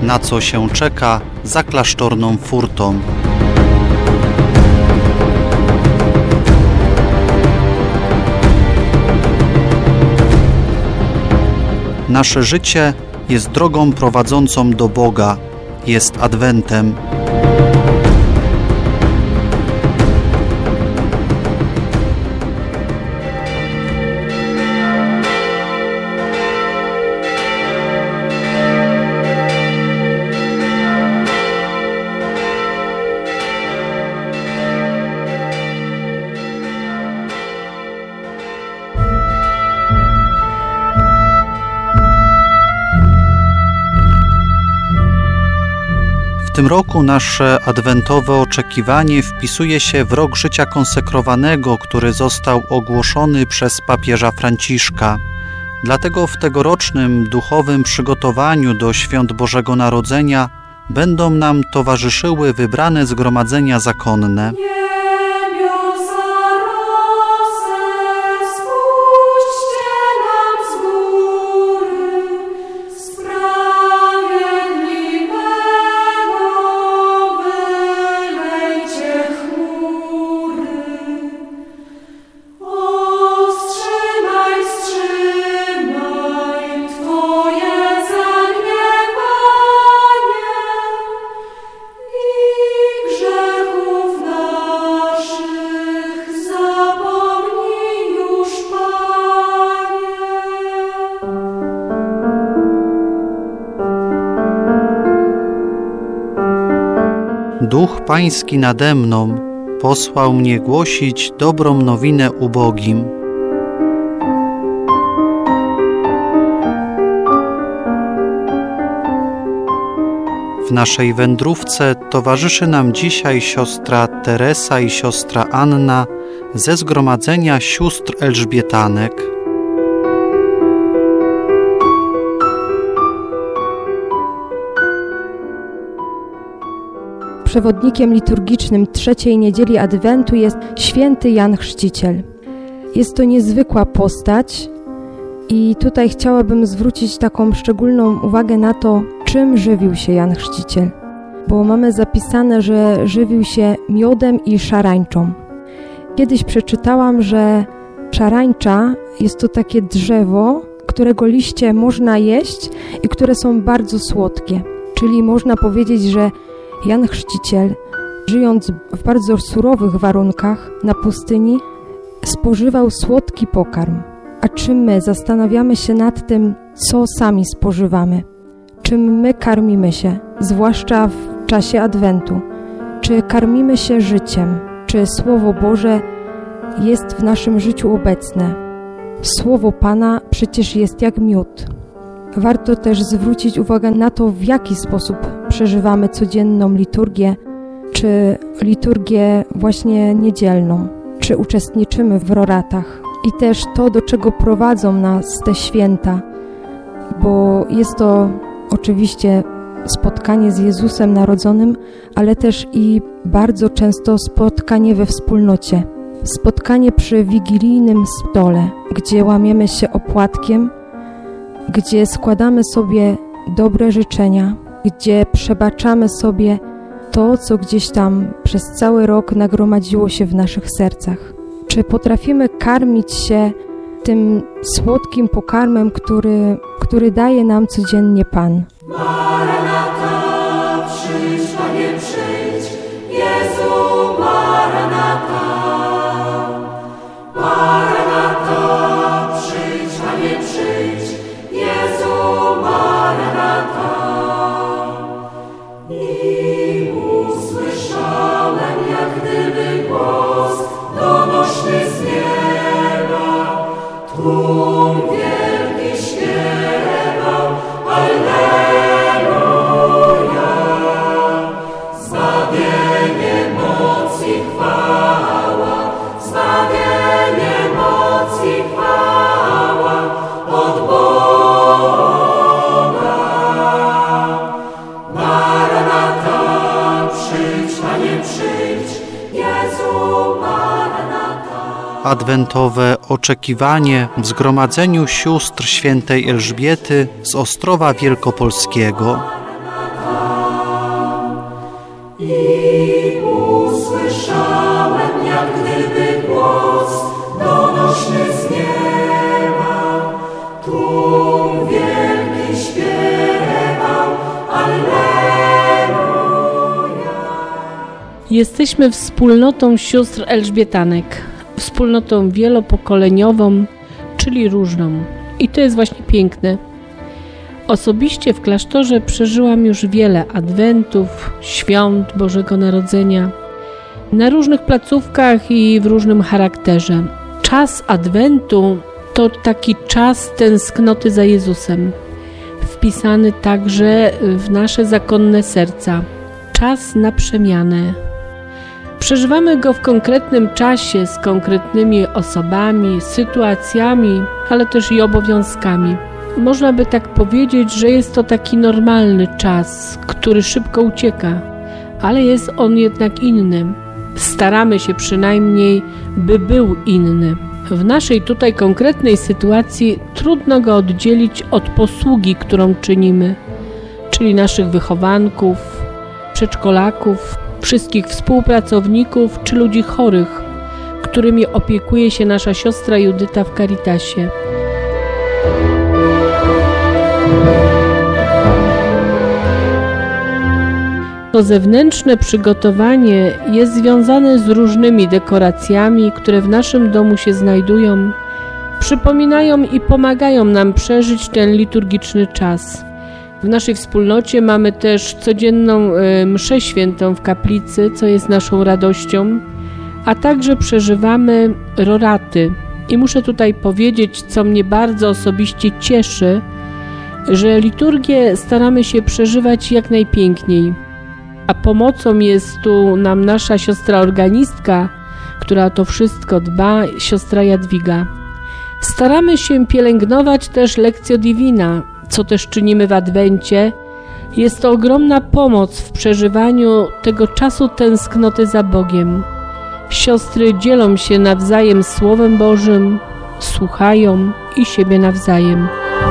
na co się czeka za klasztorną furtą. Nasze życie jest drogą prowadzącą do Boga, jest adwentem. W tym roku nasze adwentowe oczekiwanie wpisuje się w rok życia konsekrowanego, który został ogłoszony przez papieża Franciszka. Dlatego w tegorocznym duchowym przygotowaniu do świąt Bożego Narodzenia będą nam towarzyszyły wybrane zgromadzenia zakonne. Duch Pański nade mną posłał mnie głosić dobrą nowinę ubogim. W naszej wędrówce towarzyszy nam dzisiaj siostra Teresa i siostra Anna ze Zgromadzenia Sióstr Elżbietanek. Przewodnikiem liturgicznym trzeciej niedzieli Adwentu jest święty Jan Chrzciciel. Jest to niezwykła postać i tutaj chciałabym zwrócić taką szczególną uwagę na to, czym żywił się Jan Chrzciciel. Bo mamy zapisane, że żywił się miodem i szarańczą. Kiedyś przeczytałam, że szarańcza jest to takie drzewo, którego liście można jeść i które są bardzo słodkie. Czyli można powiedzieć, że Jan Chrzciciel, żyjąc w bardzo surowych warunkach na pustyni, spożywał słodki pokarm. A czy my zastanawiamy się nad tym, co sami spożywamy? Czym my karmimy się, zwłaszcza w czasie Adwentu? Czy karmimy się życiem? Czy Słowo Boże jest w naszym życiu obecne? Słowo Pana przecież jest jak miód. Warto też zwrócić uwagę na to, w jaki sposób przeżywamy codzienną liturgię, czy liturgię właśnie niedzielną, czy uczestniczymy w roratach. I też to, do czego prowadzą nas te święta, bo jest to oczywiście spotkanie z Jezusem Narodzonym, ale też i bardzo często spotkanie we wspólnocie. Spotkanie przy wigilijnym stole, gdzie łamiemy się opłatkiem, gdzie składamy sobie dobre życzenia, gdzie przebaczamy sobie to, co gdzieś tam przez cały rok nagromadziło się w naszych sercach. Czy potrafimy karmić się tym słodkim pokarmem, który daje nam codziennie Pan? Maranata, przyjdź, Panie, przyjdź, Jezu, Maranata. Maranata, przyjdź, Panie, przyjdź, Jezu, Maranata. I usłyszałem, jak gdyby głos donośny z nieba, tłum wielki śpiewał, Alleluja. Zbawienie, moc i chwała, zbawienie, moc i chwała od Boga. Maranata, przyjdź, Panie, przyjdź, Jezu, Maranata. Adwentowe oczekiwanie w Zgromadzeniu Sióstr Świętej Elżbiety z Ostrowa Wielkopolskiego. I usłyszałem, jak gdyby głos donośny z nieba. Tłum wielki śpiewał, Alleluja. Jesteśmy wspólnotą sióstr Elżbietanek, wspólnotą wielopokoleniową, czyli różną. I to jest właśnie piękne. Osobiście w klasztorze przeżyłam już wiele adwentów, świąt Bożego Narodzenia, na różnych placówkach i w różnym charakterze. Czas adwentu to taki czas tęsknoty za Jezusem, wpisany także w nasze zakonne serca. Czas na przemianę. Przeżywamy go w konkretnym czasie, z konkretnymi osobami, sytuacjami, ale też i obowiązkami. Można by tak powiedzieć, że jest to taki normalny czas, który szybko ucieka, ale jest on jednak inny. Staramy się przynajmniej, by był inny. W naszej tutaj konkretnej sytuacji trudno go oddzielić od posługi, którą czynimy, czyli naszych wychowanków, przedszkolaków, wszystkich współpracowników czy ludzi chorych, którymi opiekuje się nasza siostra Judyta w Caritasie. To zewnętrzne przygotowanie jest związane z różnymi dekoracjami, które w naszym domu się znajdują, przypominają i pomagają nam przeżyć ten liturgiczny czas. W naszej wspólnocie mamy też codzienną mszę świętą w kaplicy, co jest naszą radością, a także przeżywamy roraty. I muszę tutaj powiedzieć, co mnie bardzo osobiście cieszy, że liturgię staramy się przeżywać jak najpiękniej. A pomocą jest tu nam nasza siostra organistka, która o to wszystko dba, siostra Jadwiga. Staramy się pielęgnować też Lectio Divina, co też czynimy w Adwencie. Jest to ogromna pomoc w przeżywaniu tego czasu tęsknoty za Bogiem. Siostry dzielą się nawzajem Słowem Bożym, słuchają i siebie nawzajem.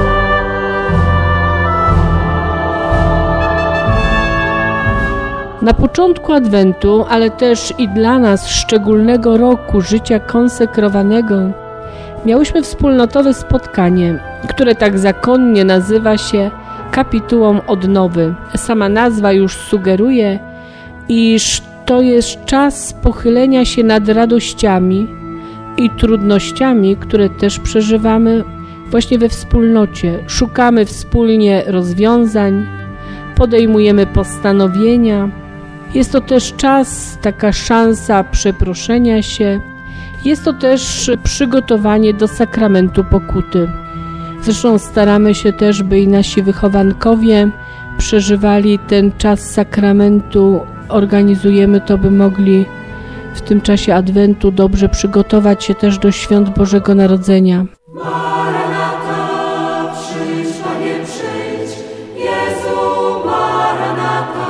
Na początku Adwentu, ale też i dla nas szczególnego roku życia konsekrowanego, miałyśmy wspólnotowe spotkanie, które tak zakonnie nazywa się Kapitułą Odnowy. Sama nazwa już sugeruje, iż to jest czas pochylenia się nad radościami i trudnościami, które też przeżywamy właśnie we wspólnocie. Szukamy wspólnie rozwiązań, podejmujemy postanowienia. Jest to też czas, taka szansa przeproszenia się. Jest to też przygotowanie do sakramentu pokuty. Zresztą staramy się też, by i nasi wychowankowie przeżywali ten czas sakramentu. Organizujemy to, by mogli w tym czasie Adwentu dobrze przygotować się też do świąt Bożego Narodzenia. Maranata, przyjdź, Panie, przyjdź, Jezu, Maranata.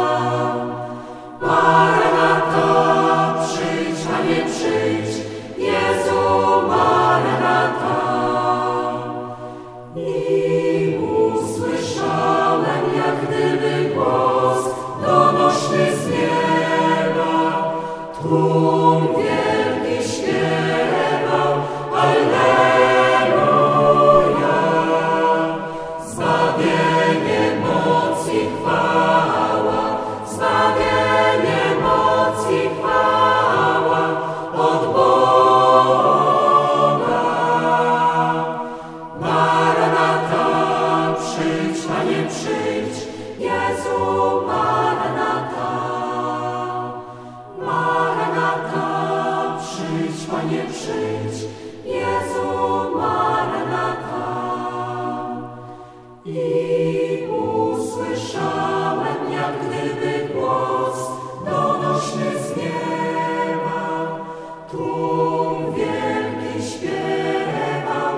Maranata, przyjdź, Panie, przyjdź, Jezu, Maranata. I usłyszałem, jak gdyby głos donośny z nieba, tłum wielki śpiewał, Alleluja. Zbawienie, moc i chwała, zbawienie, moc i chwała od Boga. Maranata, przyjdź, Panie, przyjdź, Jezu, Maranata. Maranata, przyjdź, Panie, przyjdź, Jezu, Maranata. I usłyszałem, jak gdyby głos donośny z nieba, tłum wielki śpiewał,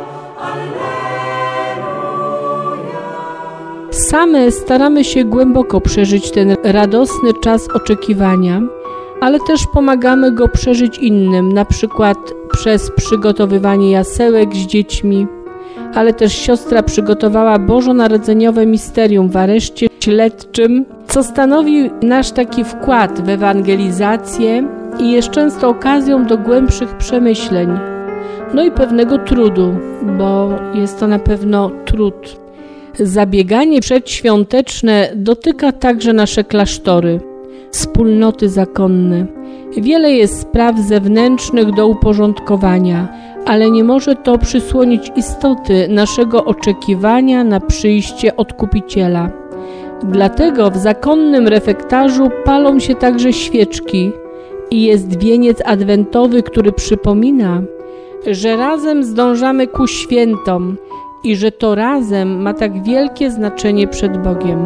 Alleluja. Same staramy się głęboko przeżyć ten radosny czas oczekiwania, ale też pomagamy go przeżyć innym, na przykład przez przygotowywanie jasełek z dziećmi, ale też siostra przygotowała bożonarodzeniowe misterium w areszcie śledczym, co stanowi nasz taki wkład w ewangelizację i jest często okazją do głębszych przemyśleń. No i pewnego trudu, bo jest to na pewno trud. Zabieganie przedświąteczne dotyka także nasze klasztory, wspólnoty zakonne. Wiele jest spraw zewnętrznych do uporządkowania, ale nie może to przysłonić istoty naszego oczekiwania na przyjście Odkupiciela. Dlatego w zakonnym refektarzu palą się także świeczki i jest wieniec adwentowy, który przypomina, że razem zdążamy ku świętom i że to razem ma tak wielkie znaczenie przed Bogiem.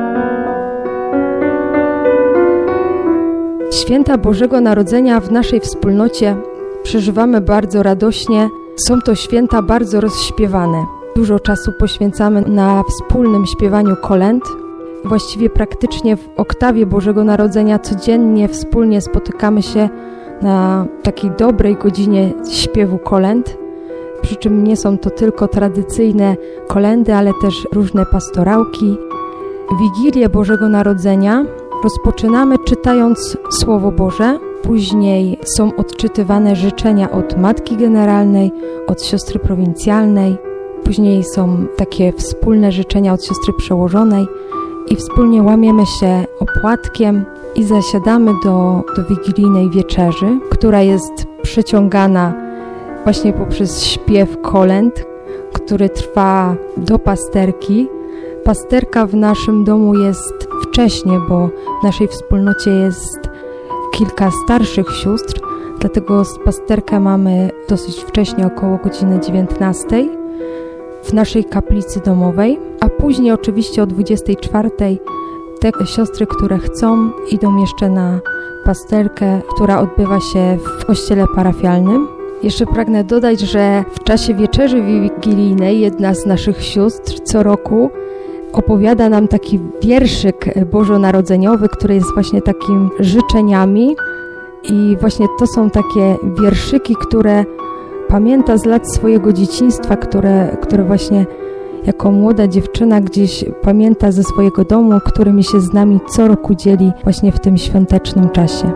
Święta Bożego Narodzenia w naszej wspólnocie przeżywamy bardzo radośnie. Są to święta bardzo rozśpiewane. Dużo czasu poświęcamy na wspólnym śpiewaniu kolęd. Właściwie praktycznie w oktawie Bożego Narodzenia codziennie wspólnie spotykamy się na takiej dobrej godzinie śpiewu kolęd. Przy czym nie są to tylko tradycyjne kolędy, ale też różne pastorałki. Wigilię Bożego Narodzenia rozpoczynamy czytając Słowo Boże. Później są odczytywane życzenia od Matki Generalnej, od siostry prowincjalnej. Później są takie wspólne życzenia od siostry przełożonej i wspólnie łamiemy się opłatkiem i zasiadamy do wigilijnej wieczerzy, która jest przeciągana właśnie poprzez śpiew kolęd, który trwa do pasterki. Pasterka w naszym domu jest wcześnie, bo w naszej wspólnocie jest kilka starszych sióstr, dlatego pasterkę mamy dosyć wcześnie, około godziny 19 w naszej kaplicy domowej, a później oczywiście o 24 te siostry, które chcą, idą jeszcze na pasterkę, która odbywa się w kościele parafialnym. Jeszcze pragnę dodać, że w czasie wieczerzy wigilijnej jedna z naszych sióstr co roku opowiada nam taki wierszyk bożonarodzeniowy, który jest właśnie takim życzeniami i właśnie to są takie wierszyki, które pamięta z lat swojego dzieciństwa, które właśnie jako młoda dziewczyna gdzieś pamięta ze swojego domu, którymi się z nami co roku dzieli właśnie w tym świątecznym czasie.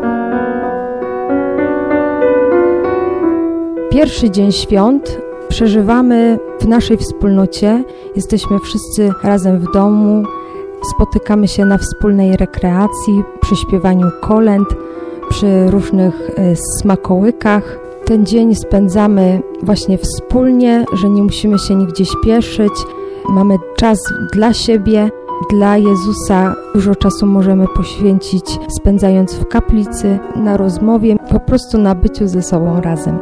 Pierwszy dzień świąt przeżywamy w naszej wspólnocie. Jesteśmy wszyscy razem w domu, spotykamy się na wspólnej rekreacji, przy śpiewaniu kolęd, przy różnych smakołykach. Ten dzień spędzamy właśnie wspólnie, że nie musimy się nigdzie śpieszyć. Mamy czas dla siebie, dla Jezusa. Dużo czasu możemy poświęcić spędzając w kaplicy, na rozmowie, po prostu na byciu ze sobą razem.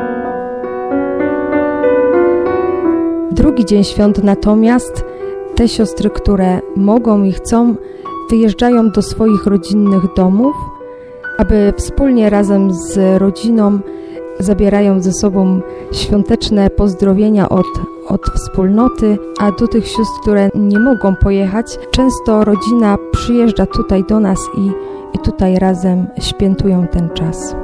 Drugi dzień świąt natomiast te siostry, które mogą i chcą, wyjeżdżają do swoich rodzinnych domów, aby wspólnie razem z rodziną zabierają ze sobą świąteczne pozdrowienia od wspólnoty, a do tych sióstr, które nie mogą pojechać, często rodzina przyjeżdża tutaj do nas i tutaj razem świętują ten czas.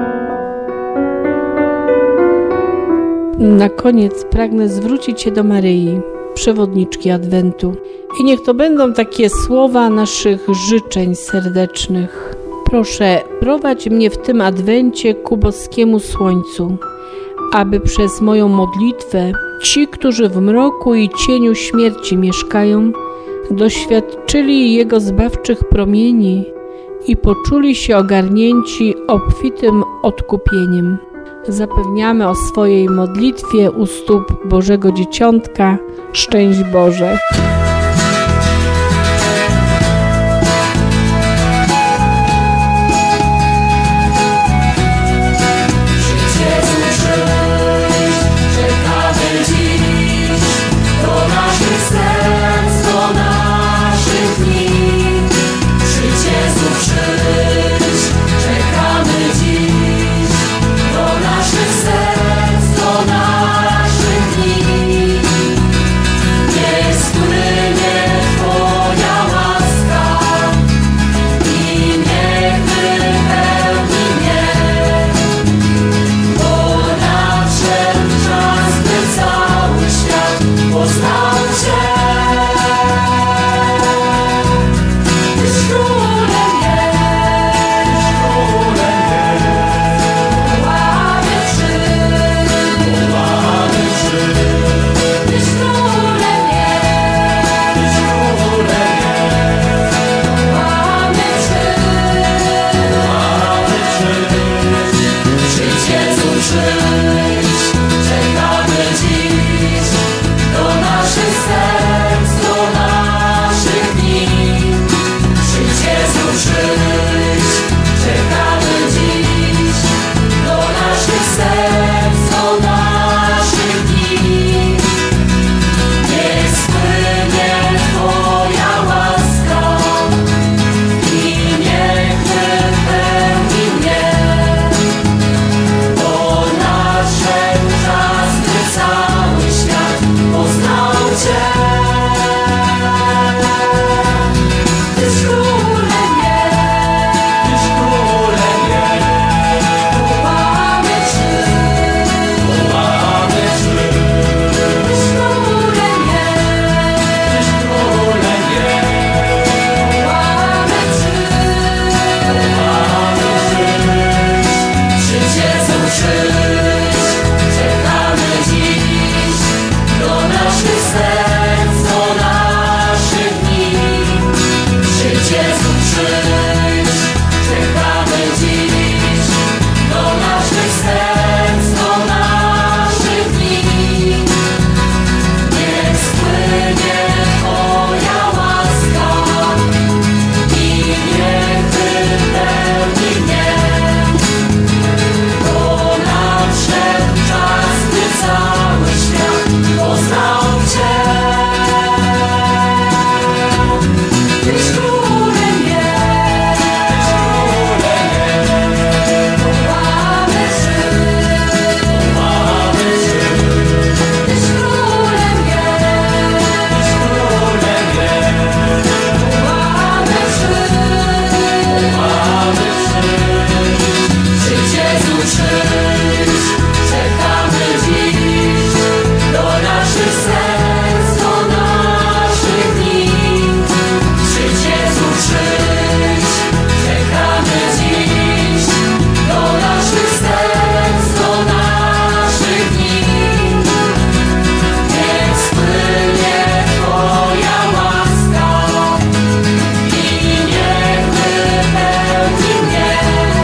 Na koniec pragnę zwrócić się do Maryi, przewodniczki Adwentu. I niech to będą takie słowa naszych życzeń serdecznych. Proszę, prowadź mnie w tym Adwencie ku boskiemu słońcu, aby przez moją modlitwę ci, którzy w mroku i cieniu śmierci mieszkają, doświadczyli Jego zbawczych promieni i poczuli się ogarnięci obfitym odkupieniem. Zapewniamy o swojej modlitwie u stóp Bożego Dzieciątka. Szczęść Boże! Jest, który serc do naszych dni. Przyjdź Jezu, przyjdź, czekamy dziś. Do naszych serc, do naszych dni. Niech spłynie Twoja łaska i niech wypełni mnie. Bo nadszedł czas, gdy cały świat poznał Cię. Tyś królem jest, wołamy Ci. Tyś królem jest, wołamy Ci. Przyjdź Jezu, przyjdź, czekamy dziś. Do naszych serc, do naszych dni. Przyjdź Jezu, przyjdź, czekamy dziś. Do naszych serc, do naszych dni. Niech spłynie Twoja łaska i niech wypełni mnie.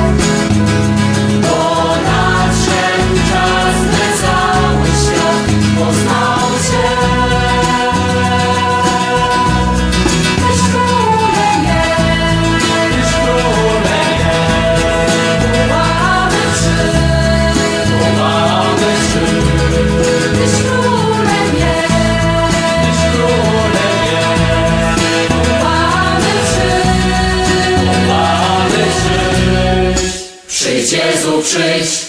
Bo nadszedł czas, gdy cały świat poznał Cię. Tyś królem jest, wołamy Ci. Tyś królem jest, wołamy Ci. Przyjdź Jezu, przyjdź,